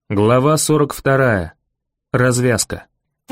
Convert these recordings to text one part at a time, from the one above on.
Глава 42. Развязка.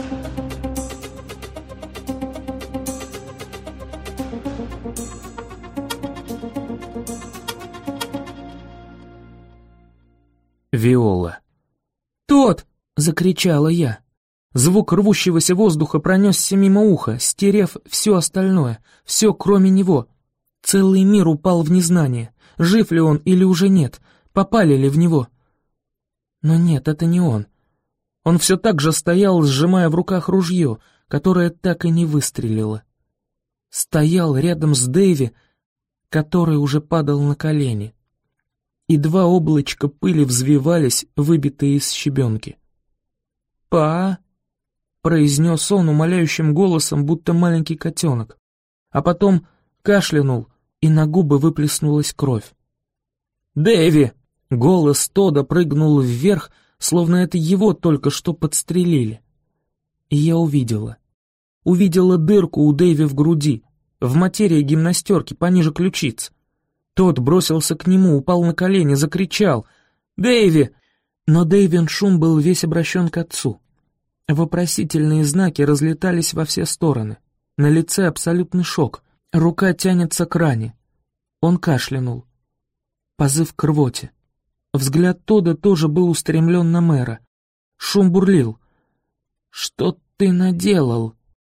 Виола. «Тот!» — закричала я. Звук рвущегося воздуха пронесся мимо уха, стерев все остальное, все кроме него. Целый мир упал в незнание. Жив ли он или уже нет? Попали ли в него? Но нет, это не он. Он все так же стоял, сжимая в руках ружье, которое так и не выстрелило. Стоял рядом с Дэйви, который уже падал на колени. И два облачка пыли взвивались, выбитые из щебенки. «Па!» — произнес он умоляющим голосом, будто маленький котенок, а потом кашлянул, и на губы выплеснулась кровь. «Дэви!» — голос Тодда прыгнул вверх, словно это его только что подстрелили. И я увидела дырку у Дэви в груди, в материи гимнастерки пониже ключиц. Тот бросился к нему, упал на колени, закричал «Дэйви!». Но Дэйвин шум был весь обращен к отцу. Вопросительные знаки разлетались во все стороны. На лице абсолютный шок. Рука тянется к ране. Он кашлянул. Позыв к рвоте. Взгляд Тодда тоже был устремлен на мэра. Шум бурлил. «Что ты наделал?»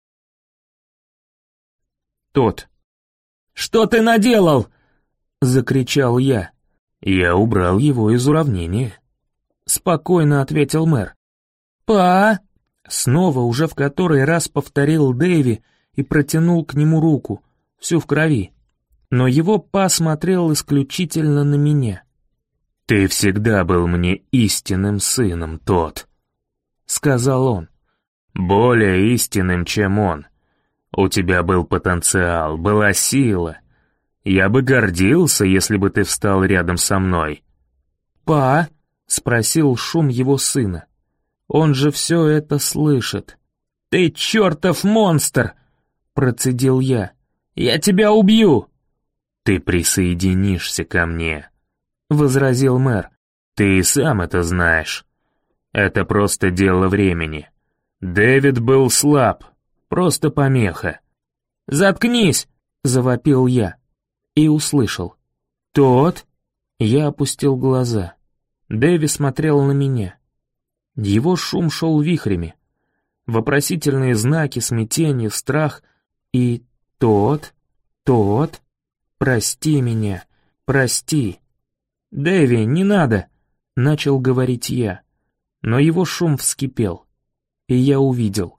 Тот. «Что ты наделал?» — закричал я. «Я убрал его из уравнения», — спокойно ответил мэр. «Па!» — снова уже в который раз повторил Дэйви и протянул к нему руку, всю в крови. Но его па смотрел исключительно на меня. «Ты всегда был мне истинным сыном, Тот», — сказал он. «Более истинным, чем он. У тебя был потенциал, была сила. Я бы гордился, если бы ты встал рядом со мной». «Па?» — спросил шум его сына. Он же все это слышит. «Ты чертов монстр!» — процедил я. «Я тебя убью!» «Ты присоединишься ко мне», — возразил мэр. «Ты и сам это знаешь. Это просто дело времени. Дэвид был слаб, просто помеха». «Заткнись!» — завопил я. И услышал. «Тот?» Я опустил глаза. Дэви смотрел на меня. Его шум шел вихрями. Вопросительные знаки, смятение, страх. И тот, прости меня, прости. «Дэви, не надо!» — начал говорить я. Но его шум вскипел. И я увидел.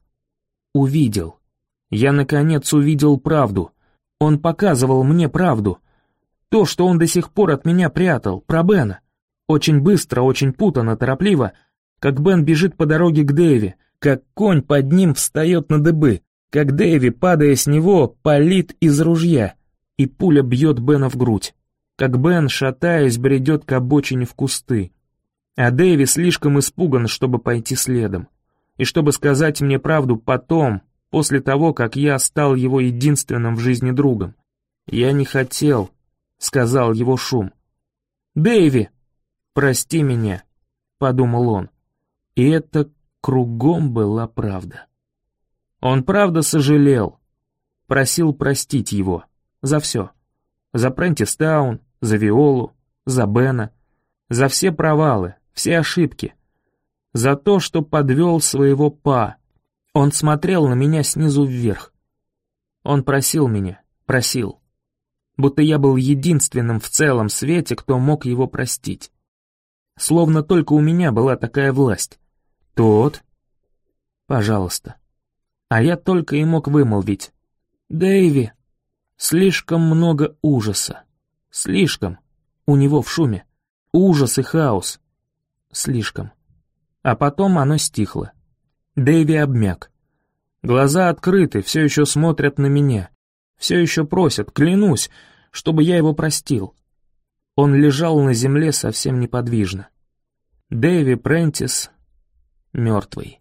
Я, наконец, увидел правду. Он показывал мне правду. То, что он до сих пор от меня прятал, про Бена. Очень быстро, очень путанно, торопливо, как Бен бежит по дороге к Дэви, как конь под ним встает на дыбы, как Дэви, падая с него, палит из ружья, и пуля бьет Бена в грудь, как Бен, шатаясь, бредет к обочине в кусты. А Дэви слишком испуган, чтобы пойти следом, и чтобы сказать мне правду потом, после того, как я стал его единственным в жизни другом. «Я не хотел», — сказал его шум. «Дэйви, прости меня», — подумал он. И это кругом была правда. Он правда сожалел, просил простить его за все. За Прентистаун, за Виолу, за Бена, за все провалы, все ошибки. За то, что подвел своего па. Он смотрел на меня снизу вверх. Он просил меня, просил. Будто я был единственным в целом свете, кто мог его простить. Словно только у меня была такая власть. «Тот?» «Пожалуйста». А я только и мог вымолвить. «Дэйви». Слишком много ужаса. Слишком. У него в шуме. Ужас и хаос. Слишком. А потом оно стихло. Дэйви обмяк. Глаза открыты, все еще смотрят на меня. Все еще просят, клянусь, чтобы я его простил. Он лежал на земле совсем неподвижно. Дэйви Прентис мертвый.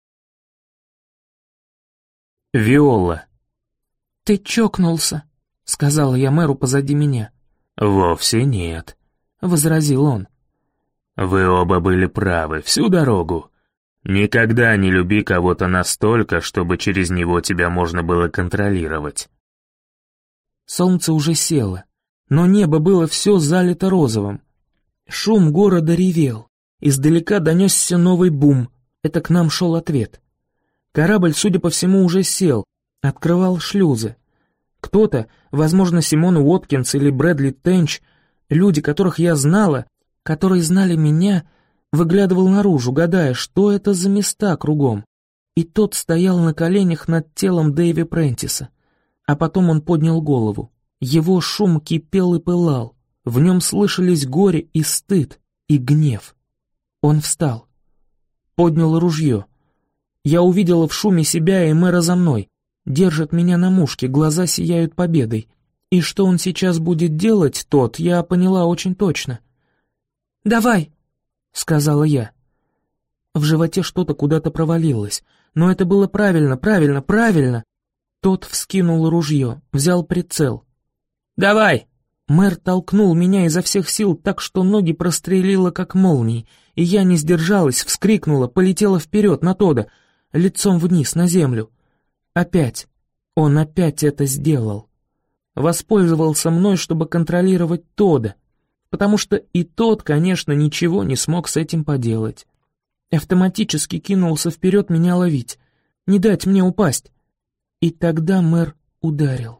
Виола. «Ты чокнулся», — сказала я мэру позади меня. «Вовсе нет», — возразил он. Вы оба были правы всю дорогу. Никогда не люби кого-то настолько, чтобы через него тебя можно было контролировать. Солнце уже село, но небо было все залито розовым. Шум города ревел. Издалека донесся новый бум. Это к нам шел ответ. Корабль, судя по всему, уже сел, открывал шлюзы. Кто-то, возможно, Симон Уоткинс или Брэдли Тенч, люди, которых я знала, которые знали меня, выглядывал наружу, гадая, что это за места кругом. И тот стоял на коленях над телом Дэйви Прентиса. А потом он поднял голову. Его шум кипел и пылал. В нем слышались горе и стыд, и гнев. Он встал. Поднял ружье. Я увидела в шуме себя и мэра за мной. Держит меня на мушке, глаза сияют победой. И что он сейчас будет делать, тот, я поняла очень точно. «Давай!» — сказала я. В животе что-то куда-то провалилось. Но это было правильно. Тот вскинул ружье, взял прицел. «Давай!» Мэр толкнул меня изо всех сил так, что ноги прострелило как молнией, и я не сдержалась, вскрикнула, полетела вперед на Тодда, лицом вниз на землю. Опять. Он опять это сделал. Воспользовался мной, чтобы контролировать Тодда, потому что и тот, конечно, ничего не смог с этим поделать. Автоматически кинулся вперед меня ловить, не дать мне упасть. И тогда мэр ударил.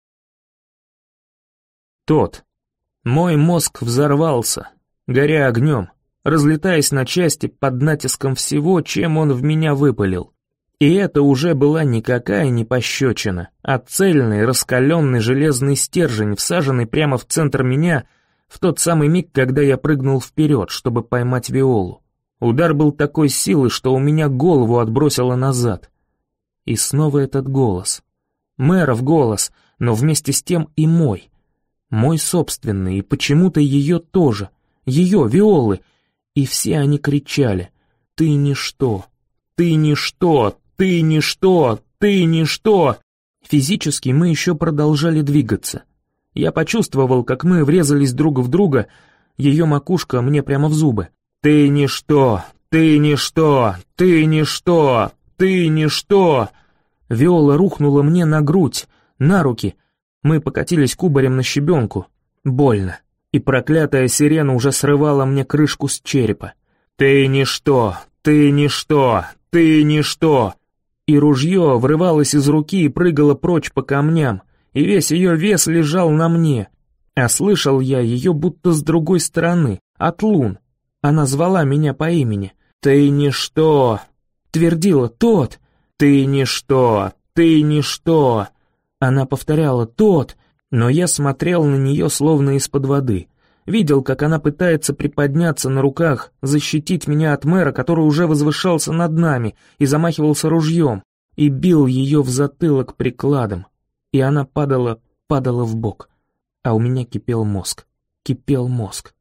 Тот. Мой мозг взорвался, горя огнем, разлетаясь на части под натиском всего, чем он в меня выпалил. И это уже была никакая не пощечина, а цельный раскаленный железный стержень, всаженный прямо в центр меня в тот самый миг, когда я прыгнул вперед, чтобы поймать Виолу. Удар был такой силы, что у меня голову отбросило назад. И снова этот голос. Мэров голос, но вместе с тем и мой. Мой собственный, и почему-то ее тоже. Ее, Виолы. И все они кричали: «Ты ничто! Ты ничто! Ты ничто! Ты ничто!» Физически мы еще продолжали двигаться. Я почувствовал, как мы врезались друг в друга, ее макушка мне прямо в зубы. «Ты ничто! Ты ничто! Ты ничто! Ты ничто!» Виола рухнула мне на грудь, на руки. Мы покатились кубарем на щебенку. Больно. И проклятая сирена уже срывала мне крышку с черепа. «Ты ничто! Ты ничто! Ты ничто!» И ружье врывалось из руки и прыгало прочь по камням, и весь ее вес лежал на мне. А слышал я ее будто с другой стороны, от лун. Она звала меня по имени. «Ты ничто!» Твердила: «Тот!» «Ты ничто! Ты ничто!» Она повторяла: «Тот!» Но я смотрел на нее словно из-под воды. Видел, как она пытается приподняться на руках, защитить меня от мэра, который уже возвышался над нами и замахивался ружьем, и бил ее в затылок прикладом. И она падала в бок. А у меня кипел мозг. Кипел мозг.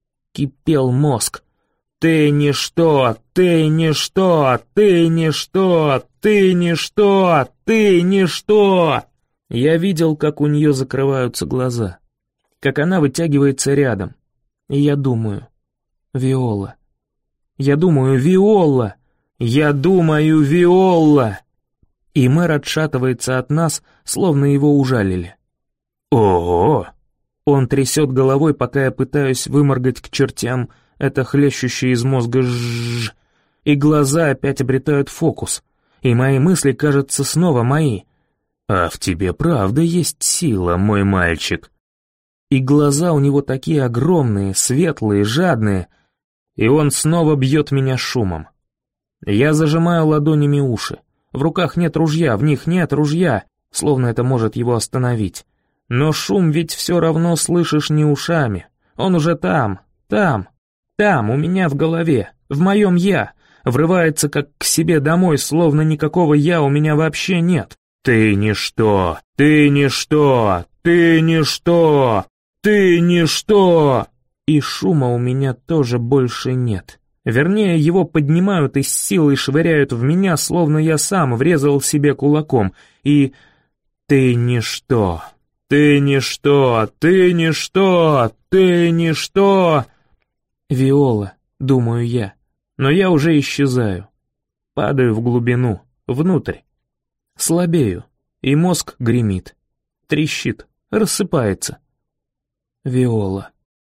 «Ты ничто! Ты ничто! Ты ничто! Ты ничто! Ты ничто!» Я видел, как у нее закрываются глаза, как она вытягивается рядом. И я думаю: Виола. Я думаю: Виола. Я думаю: Виола. И мэр отшатывается от нас, словно его ужалили. «Ого!» Он трясет головой, пока я пытаюсь выморгать к чертям это хлещущее из мозга «жжж», и глаза опять обретают фокус, и мои мысли, кажется, снова мои. «А в тебе правда есть сила, мой мальчик». И глаза у него такие огромные, светлые, жадные, и он снова бьет меня шумом. Я зажимаю ладонями уши. В руках нет ружья, в них нет ружья, словно это может его остановить. Но шум ведь все равно слышишь не ушами. Он уже там, у меня в голове, в моем «я», врывается как к себе домой, словно никакого «я» у меня вообще нет. «Ты ничто! Ты ничто! Ты ничто! Ты ничто!» И шума у меня тоже больше нет. Вернее, его поднимают и с силой швыряют в меня, словно я сам врезал себе кулаком. И «ты ничто! Ты ничто! Ты ничто! Ты ничто!» «Виола», думаю я, но я уже исчезаю. Падаю в глубину, внутрь. Слабею, и мозг гремит, трещит, рассыпается. Виола.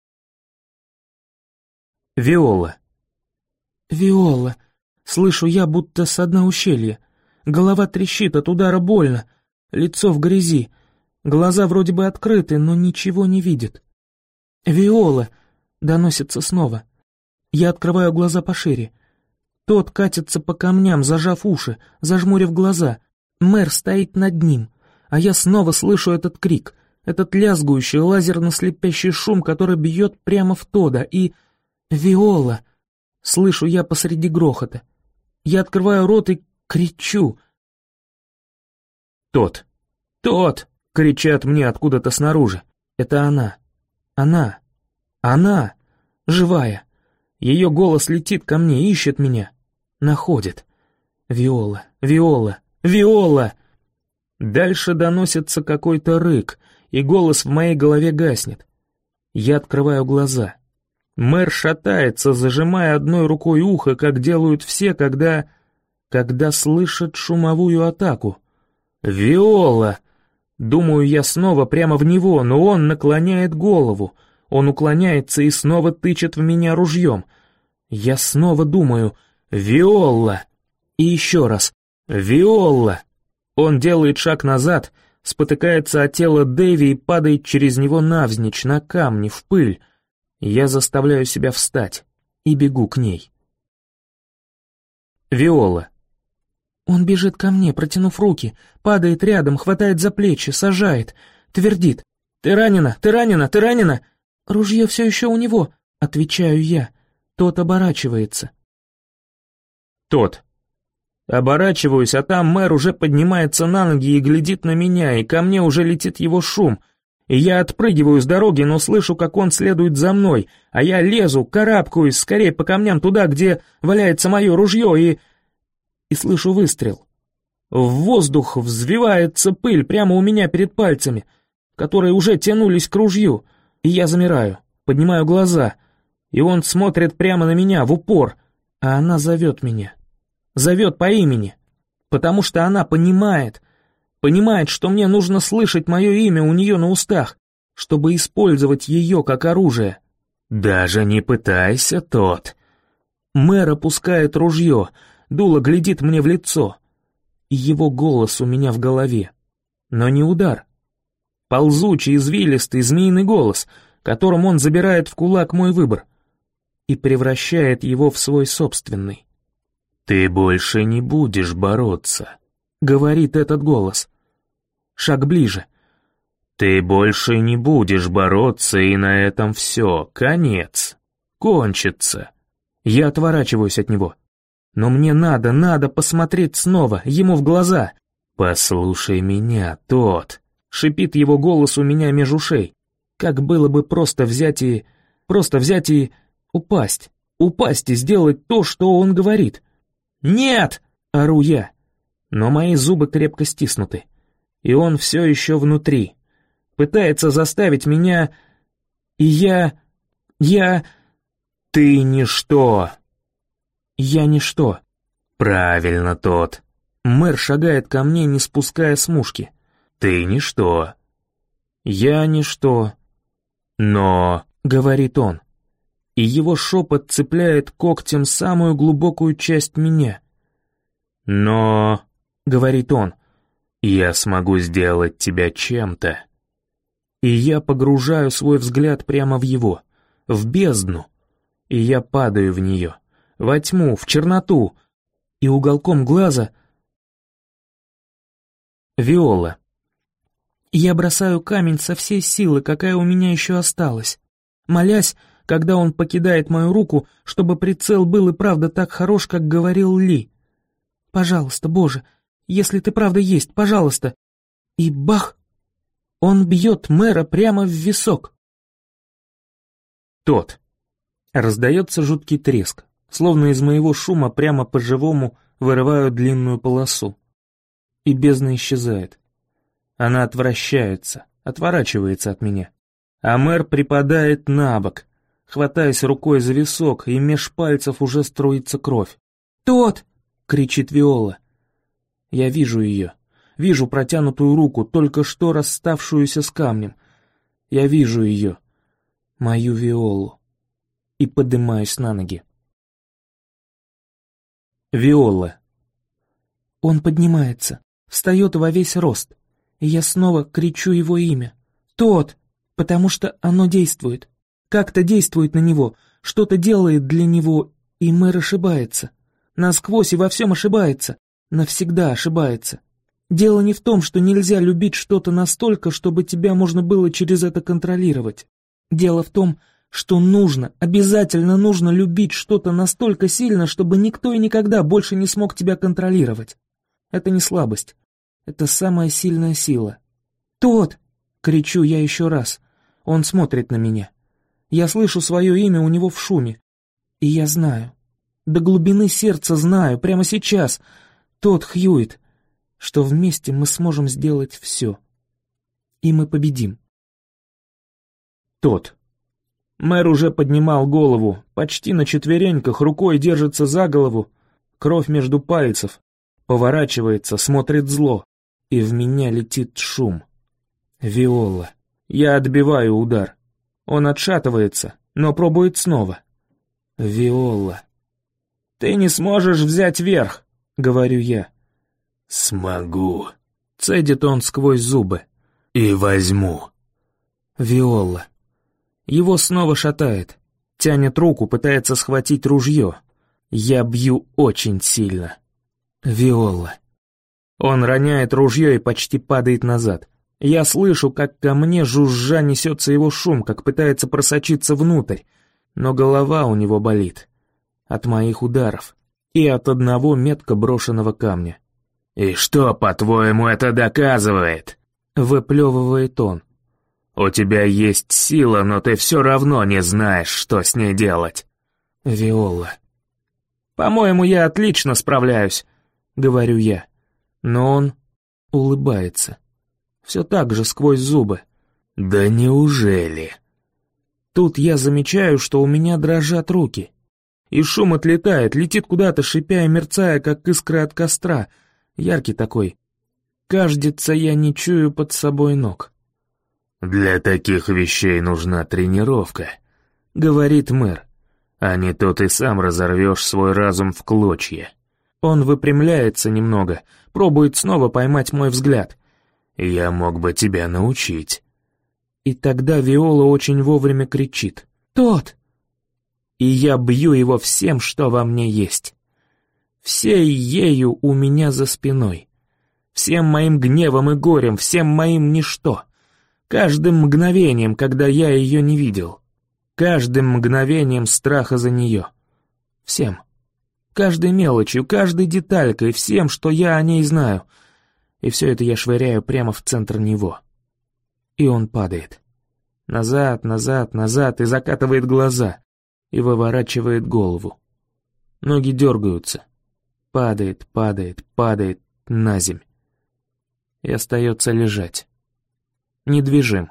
Виола. «Виола!» Слышу я, будто со дна ущелья. Голова трещит, от удара больно. Лицо в грязи. Глаза вроде бы открыты, но ничего не видит. «Виола!» — доносится снова. Я открываю глаза пошире. Тот катится по камням, зажав уши, зажмурив глаза. Мэр стоит над ним, а я снова слышу этот крик, этот лязгующий, лазерно-слепящий шум, который бьет прямо в Тода, и... «Виола!» — слышу я посреди грохота. Я открываю рот и кричу. «Тот! Тот!» — кричат мне откуда-то снаружи. Это она. Она! Живая. Ее голос летит ко мне, ищет меня. Находит. «Виола! Виола! Виола!» Дальше доносится какой-то рык, и голос в моей голове гаснет. Я открываю глаза. Мэр шатается, зажимая одной рукой ухо, как делают все, когда слышат шумовую атаку. «Виола!» Думаю я снова прямо в него, но он наклоняет голову. Он уклоняется и снова тычет в меня ружьем. Я снова думаю «Виола!» И еще раз «Виола!» Он делает шаг назад, спотыкается о тело Дэви и падает через него навзничь, на камни, в пыль. Я заставляю себя встать и бегу к ней. Виола. Он бежит ко мне, протянув руки, падает рядом, хватает за плечи, сажает, твердит. «Ты ранена, ты ранена, ты ранена!» «Ружье все еще у него», — отвечаю я. Тот оборачивается. Тот. Оборачиваюсь, а там мэр уже поднимается на ноги и глядит на меня, и ко мне уже летит его шум. И я отпрыгиваю с дороги, но слышу, как он следует за мной, а я лезу, карабкаюсь скорее по камням туда, где валяется мое ружье, и слышу выстрел. В воздух взвивается пыль прямо у меня перед пальцами, которые уже тянулись к ружью, и я замираю, поднимаю глаза, и он смотрит прямо на меня, в упор, а она зовет меня. Зовет по имени, потому что она понимает, что мне нужно слышать мое имя у нее на устах, чтобы использовать ее как оружие. «Даже не пытайся, тот!» Мэр опускает ружье, дуло глядит мне в лицо, и его голос у меня в голове. Но не удар. Ползучий, извилистый, змеиный голос, которым он забирает в кулак мой выбор и превращает его в свой собственный. «Ты больше не будешь бороться», — говорит этот голос. Шаг ближе. «Ты больше не будешь бороться, и на этом все, конец, кончится». Я отворачиваюсь от него. Но мне надо посмотреть снова, ему в глаза. «Послушай меня, тот», — шипит его голос у меня меж ушей. Как было бы просто взять и упасть и сделать то, что он говорит. «Нет!» — ору я, но мои зубы крепко стиснуты, и он все еще внутри, пытается заставить меня, и я... «Ты ничто!» «Я ничто!» «Правильно, тот!» Мэр шагает ко мне, не спуская с мушки. «Ты ничто!» «Я ничто!» «Но...» — говорит он, и его шепот цепляет когтем самую глубокую часть меня. «Но...» — говорит он, — «я смогу сделать тебя чем-то». И я погружаю свой взгляд прямо в его, в бездну, и я падаю в нее, во тьму, в черноту, и уголком глаза... Виола. Я бросаю камень со всей силы, какая у меня еще осталась, молясь, когда он покидает мою руку, чтобы прицел был и правда так хорош, как говорил Ли. «Пожалуйста, Боже, если ты правда есть, пожалуйста!» И бах! Он бьет мэра прямо в висок. Тот. Раздается жуткий треск, словно из моего шума прямо по-живому вырывают длинную полосу. И бездна исчезает. Она отворачивается от меня. А мэр припадает на бок, хватаясь рукой за висок, и меж пальцев уже струится кровь. «Тот!» — кричит Виола. Я вижу ее. Вижу протянутую руку, только что расставшуюся с камнем. Я вижу ее, мою Виолу, и поднимаюсь на ноги. Виола. Он поднимается, встает во весь рост, и я снова кричу его имя. «Тот!» Потому что оно действует. Как-то действует на него, что-то делает для него, и мэр ошибается. Насквозь и во всем ошибается, навсегда ошибается. Дело не в том, что нельзя любить что-то настолько, чтобы тебя можно было через это контролировать. Дело в том, что нужно, обязательно нужно любить что-то настолько сильно, чтобы никто и никогда больше не смог тебя контролировать. Это не слабость, это самая сильная сила. «Тот!» — кричу я еще раз. Он смотрит на меня. Я слышу свое имя у него в шуме. И я знаю, до глубины сердца знаю, прямо сейчас, тот Хьюит, что вместе мы сможем сделать все. И мы победим. Тот. Мэр уже поднимал голову, почти на четвереньках, рукой держится за голову, кровь между пальцев, поворачивается, смотрит зло, и в меня летит шум. Виола. Я отбиваю удар. Он отшатывается, но пробует снова. Виола. «Ты не сможешь взять верх», — говорю я. «Смогу», — цедит он сквозь зубы. «И возьму». Виола. Его снова шатает. Тянет руку, пытается схватить ружье. Я бью очень сильно. Виола. Он роняет ружье и почти падает назад. Я слышу, как ко мне жужжа несется его шум, как пытается просочиться внутрь, но голова у него болит. От моих ударов и от одного метко брошенного камня. «И что, по-твоему, это доказывает?» — выплевывает он. «У тебя есть сила, но ты все равно не знаешь, что с ней делать». Виола. «По-моему, я отлично справляюсь», — говорю я. Но он улыбается. Все так же сквозь зубы. «Да неужели?» Тут я замечаю, что у меня дрожат руки. И шум отлетает, летит куда-то, шипя и мерцая, как искры от костра. Яркий такой. Кажется, я не чую под собой ног. «Для таких вещей нужна тренировка», — говорит мэр. «А не то ты сам разорвешь свой разум в клочья». Он выпрямляется немного, пробует снова поймать мой взгляд. «Я мог бы тебя научить». И тогда Виола очень вовремя кричит. «Тот!» И я бью его всем, что во мне есть. Всей ею у меня за спиной. Всем моим гневом и горем, всем моим ничто. Каждым мгновением, когда я ее не видел. Каждым мгновением страха за нее. Всем. Каждой мелочью, каждой деталькой, всем, что я о ней знаю. И все это я швыряю прямо в центр него. И он падает. Назад, назад, назад, и закатывает глаза. И выворачивает голову. Ноги дергаются. Падает, падает, падает на земь. И остается лежать. Недвижим.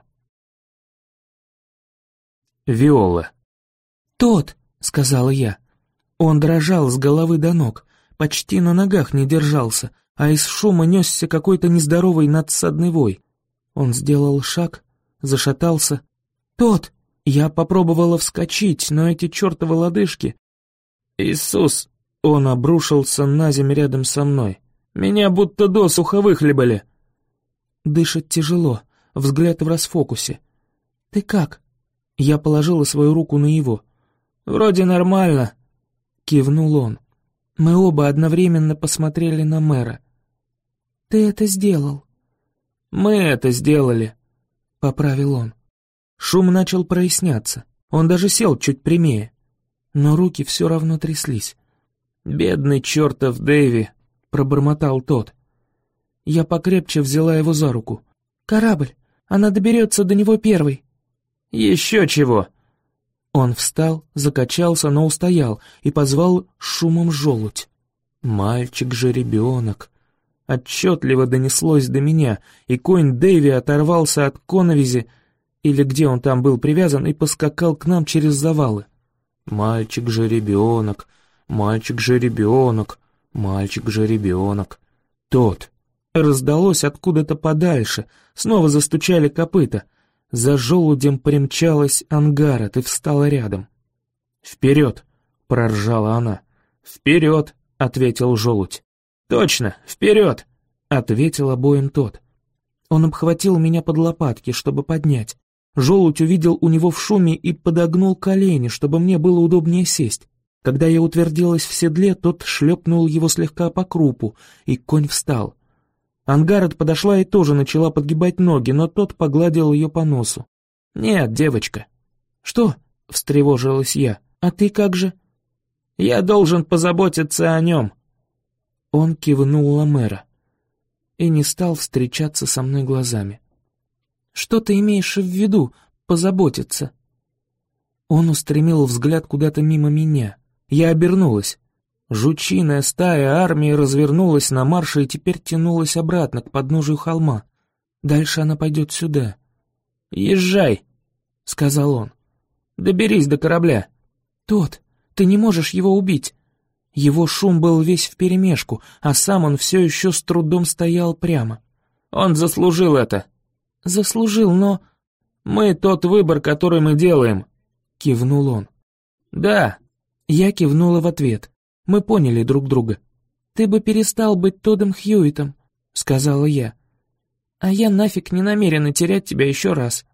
Виола. «Тот!» — сказала я. Он дрожал с головы до ног, почти на ногах не держался, а из шума несся какой-то нездоровый надсадный вой. Он сделал шаг, зашатался. «Тот!» Я попробовала вскочить, но эти чертовы лодыжки... «Иисус!» Он обрушился на землю рядом со мной. «Меня будто досуха выхлебали!» Дышит тяжело, взгляд в расфокусе. «Ты как?» Я положила свою руку на его. «Вроде нормально», — кивнул он. Мы оба одновременно посмотрели на мэра. «Ты это сделал». «Мы это сделали», — поправил он. Шум начал проясняться. Он даже сел чуть прямее. Но руки все равно тряслись. «Бедный чертов Дэйви», — пробормотал тот. Я покрепче взяла его за руку. «Корабль, она доберется до него первой». «Еще чего!» Он встал, закачался, но устоял и позвал шумом желудь. «Мальчик же ребенок». Отчетливо донеслось до меня, и конь Дэйви оторвался от коновизи или где он там был привязан, и поскакал к нам через завалы. «Мальчик-жеребенок, мальчик-жеребенок, мальчик-жеребенок». «Тот!» Раздалось откуда-то подальше, снова застучали копыта. За желудем примчалась Ангарет и встала рядом. «Вперед!» — проржала она. «Вперед!» — ответил желудь. «Точно, вперед!» — ответил обоим тот. Он обхватил меня под лопатки, чтобы поднять. Желудь увидел у него в шуме и подогнул колени, чтобы мне было удобнее сесть. Когда я утвердилась в седле, тот шлепнул его слегка по крупу, и конь встал. Ангарет подошла и тоже начала подгибать ноги, но тот погладил ее по носу. «Нет, девочка». «Что?» — встревожилась я. «А ты как же?» «Я должен позаботиться о нем». Он кивнул Ламера и не стал встречаться со мной глазами. «Что ты имеешь в виду, позаботиться?» Он устремил взгляд куда-то мимо меня. Я обернулась. Жучиная стая армии развернулась на марше и теперь тянулась обратно к подножию холма. Дальше она пойдет сюда. «Езжай», — сказал он. «Доберись до корабля». «Тот, ты не можешь его убить». Его шум был весь вперемешку, а сам он все еще с трудом стоял прямо. «Он заслужил это». «Заслужил, но...» «Мы тот выбор, который мы делаем», — кивнул он. «Да». Я кивнула в ответ. Мы поняли друг друга. «Ты бы перестал быть Тоддом Хьюитом», — сказала я. «А я нафиг не намерена терять тебя еще раз».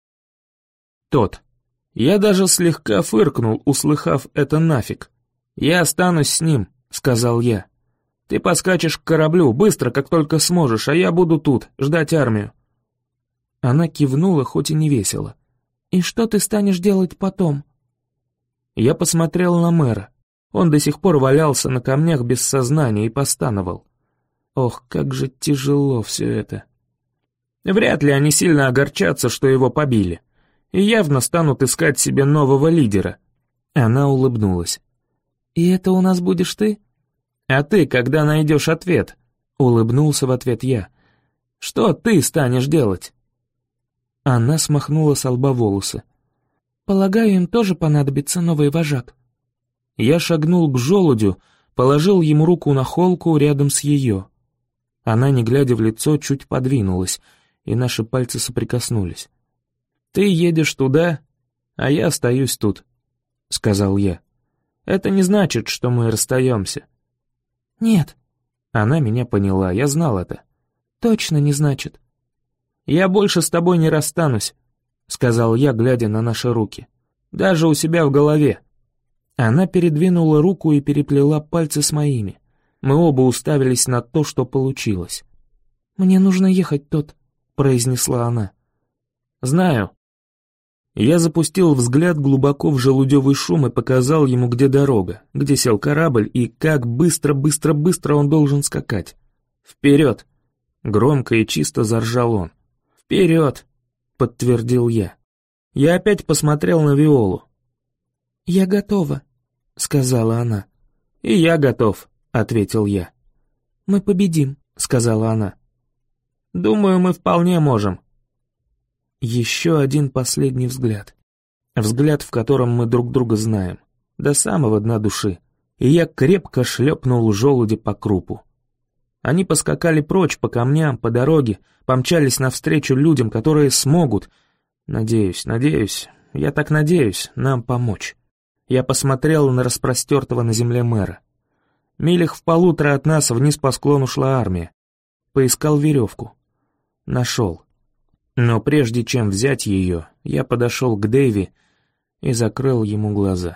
Тот. Я даже слегка фыркнул, услыхав это нафиг. «Я останусь с ним», — сказал я. «Ты поскачешь к кораблю, быстро, как только сможешь, а я буду тут, ждать армию». Она кивнула, хоть и не весело. «И что ты станешь делать потом?» Я посмотрел на мэра. Он до сих пор валялся на камнях без сознания и постановал. Ох, как же тяжело все это. Вряд ли они сильно огорчатся, что его побили. И явно станут искать себе нового лидера. Она улыбнулась. «И это у нас будешь ты?» «А ты, когда найдешь ответ?» Улыбнулся в ответ я. «Что ты станешь делать?» Она смахнула со лба волосы. «Полагаю, им тоже понадобится новый вожак». Я шагнул к желудю, положил ему руку на холку рядом с ее. Она, не глядя в лицо, чуть подвинулась, и наши пальцы соприкоснулись. «Ты едешь туда, а я остаюсь тут», — сказал я. «Это не значит, что мы расстаемся». «Нет». Она меня поняла, я знал это. «Точно не значит». «Я больше с тобой не расстанусь», — сказал я, глядя на наши руки. «Даже у себя в голове». Она передвинула руку и переплела пальцы с моими. Мы оба уставились на то, что получилось. «Мне нужно ехать, Тодд», — произнесла она. «Знаю». Я запустил взгляд глубоко в желудевый шум и показал ему, где дорога, где сел корабль и как быстро он должен скакать. «Вперед!» — громко и чисто заржал он. «Вперед!» — подтвердил я. Я опять посмотрел на Виолу. «Я готова», — сказала она. «И я готов», — ответил я. «Мы победим», — сказала она. «Думаю, мы вполне можем». Еще один последний взгляд. Взгляд, в котором мы друг друга знаем. До самого дна души. И я крепко шлепнул желуди по крупу. Они поскакали прочь по камням, по дороге, помчались навстречу людям, которые смогут, надеюсь, я так надеюсь, нам помочь. Я посмотрел на распростертого на земле мэра. Милях в 1,5 от нас вниз по склону шла армия. Поискал веревку. Нашел. Но прежде чем взять ее, я подошел к Дэйви и закрыл ему глаза.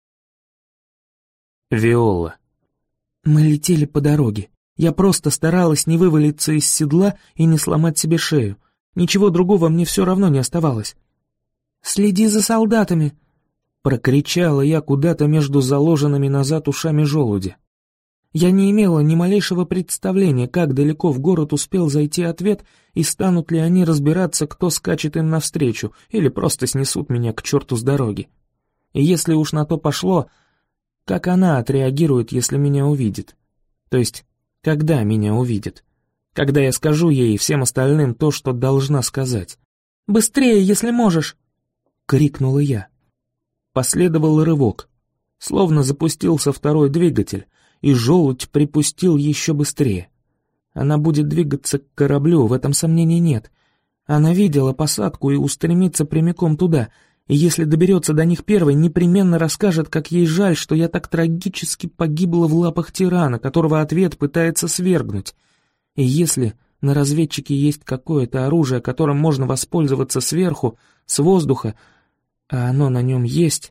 Виола. Мы летели по дороге. Я просто старалась не вывалиться из седла и не сломать себе шею. Ничего другого мне все равно не оставалось. «Следи за солдатами!» — прокричала я куда-то между заложенными назад ушами желуди. Я не имела ни малейшего представления, как далеко в город успел зайти ответ, и станут ли они разбираться, кто скачет им навстречу, или просто снесут меня к черту с дороги. И если уж на то пошло, как она отреагирует, если меня увидит? То есть, когда меня увидит? Когда я скажу ей и всем остальным то, что должна сказать? «Быстрее, если можешь!» — крикнула я. Последовал рывок. Словно запустился второй двигатель, и желудь припустил еще быстрее. Она будет двигаться к кораблю, в этом сомнений нет. Она видела посадку и устремится прямиком туда, и если доберется до них первой, непременно расскажет, как ей жаль, что я так трагически погибла в лапах тирана, которого ответ пытается свергнуть. И если на разведчике есть какое-то оружие, которым можно воспользоваться сверху, с воздуха, а оно на нем есть,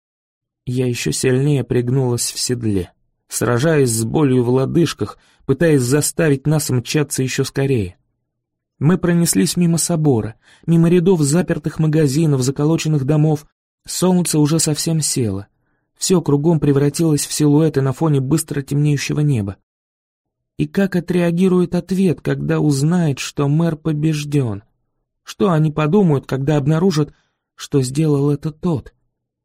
я еще сильнее пригнулась в седле, сражаясь с болью в лодыжках, пытаясь заставить нас мчаться еще скорее. Мы пронеслись мимо собора, мимо рядов запертых магазинов, заколоченных домов. Солнце уже совсем село. Все кругом превратилось в силуэты на фоне быстро темнеющего неба. И как отреагирует ответ, когда узнает, что мэр побежден? Что они подумают, когда обнаружат, что сделал это тот?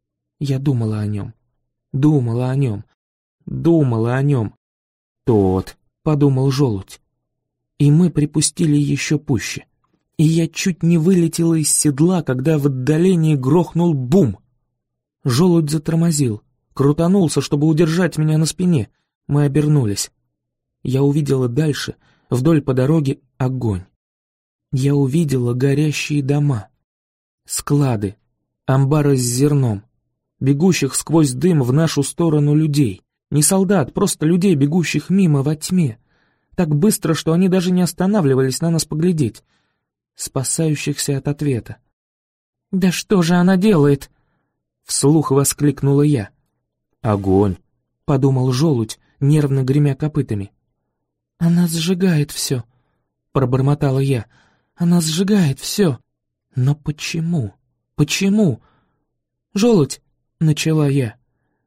Я думала о нем. Думала о нем. Думала о нем. «Тот», — подумал желудь. И мы припустили еще пуще. И я чуть не вылетела из седла, когда в отдалении грохнул бум. Желудь затормозил, крутанулся, чтобы удержать меня на спине. Мы обернулись. Я увидела дальше, вдоль по дороге, огонь. Я увидела горящие дома, склады, амбары с зерном, бегущих сквозь дым в нашу сторону людей. Не солдат, просто людей, бегущих мимо во тьме. Так быстро, что они даже не останавливались на нас поглядеть. Спасающихся от ответа. «Да что же она делает?» Вслух воскликнула я. «Огонь», — подумал желудь, нервно гремя копытами. «Она сжигает все», — пробормотала я. «Она сжигает все. Но почему? Почему?» «Желудь», — начала я.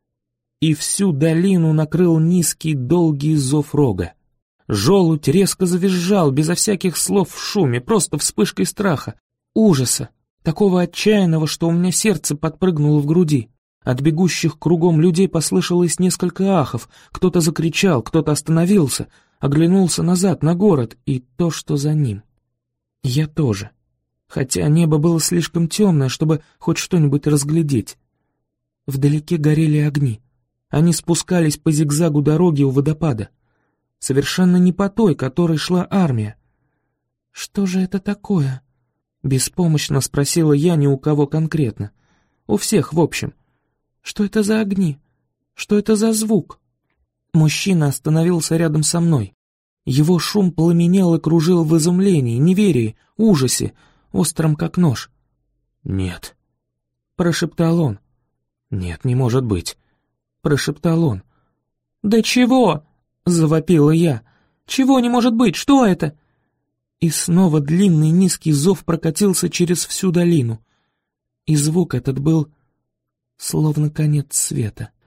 И всю долину накрыл низкий долгий зов рога. Желудь резко завизжал, безо всяких слов в шуме, просто вспышкой страха, ужаса, такого отчаянного, что у меня сердце подпрыгнуло в груди. От бегущих кругом людей послышалось несколько ахов, кто-то закричал, кто-то остановился, оглянулся назад, на город, и то, что за ним. Я тоже, хотя небо было слишком темное, чтобы хоть что-нибудь разглядеть. Вдалеке горели огни. Они спускались по зигзагу дороги у водопада. Совершенно не по той, которой шла армия. «Что же это такое?» Беспомощно спросила я ни у кого конкретно. У всех в общем. «Что это за огни? Что это за звук?» Мужчина остановился рядом со мной. Его шум пламенел и кружил в изумлении, неверии, ужасе, остром как нож. «Нет», — прошептал он. «Нет, не может быть», — прошептал он. «Да чего?» — завопила я. «Чего не может быть? Что это?» И снова длинный низкий зов прокатился через всю долину. И звук этот был словно конец света.